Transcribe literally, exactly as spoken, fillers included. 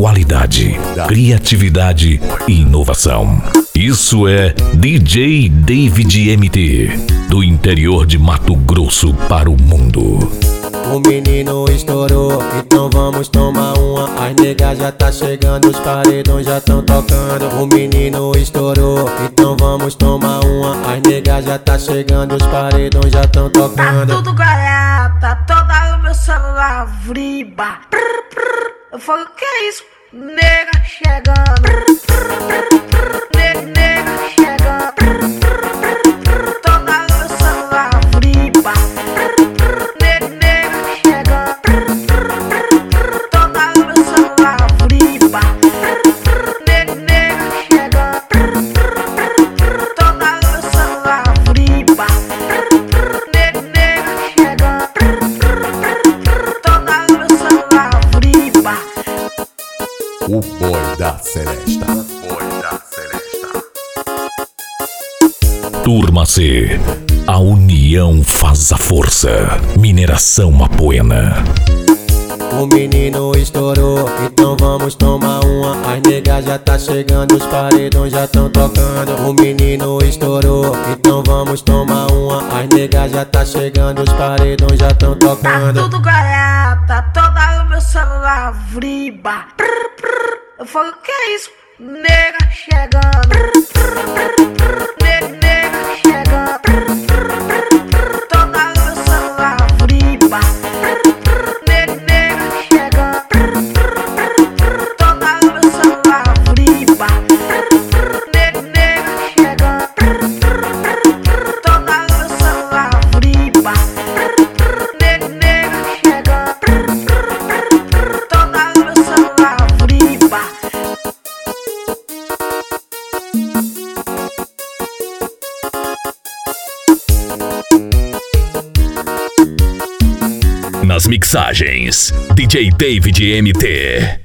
qualidade, criatividade e inovação. Isso é D J David M T, do interior de Mato Grosso para o mundo. O menino estourou, então vamos tomar uma. As negas já tá chegando, os paredões já tão tocando. O menino estourou, então vamos tomar uma. As negas já tá chegando, os paredões já tão tocando. Tá tudo garata, toda o meu celular vriba. Prr, prr. Eu falo, o que é isso? Nega chegando. Prr, prr, prr, prr. Ne nega chegando. Prr, prr, prr, prr. Toda o meu celular vriba. Prr, prr. Ne nega chegando. Prr, prr, prr, prr. Toda o meu celular vriba. Prr, prr. Ne nega chegando. Prr, prr, prr, prr. Toda o meu celular vriba. Prr, prr. Ne nega chegando. Prr, prr, prr, prr. Toda o meu celular vriba. O boy da Seresta. Boy da Seresta. Turma C, a união faz a força. Mineração Apoena. O menino estourou, então vamos tomar uma. As negas já tá chegando, os paredões já tão tocando. O menino estourou, então vamos tomar uma. As negas já tá chegando, os paredões já tão Tá tocando. tudo garata, toda o meu celular vriba. Prr, prr. Eu falo, o que é isso? Nega chegando. Prr, prr, prr, prr. Ne nega chegando. Prr, prr, prr, prr. Toda o meu celular vriba. Prr, prr. Ne nega chegando. Prr, prr, prr, prr. Toda o meu celular vriba. Prr, prr. Ne nega chegando. Prr, prr, prr, prr. Toda o meu celular vriba. Prr, prr. Ne nega chegando. Prr, prr, prr, prr. Toda o meu celular vriba. Nas mixagens, D J David M T.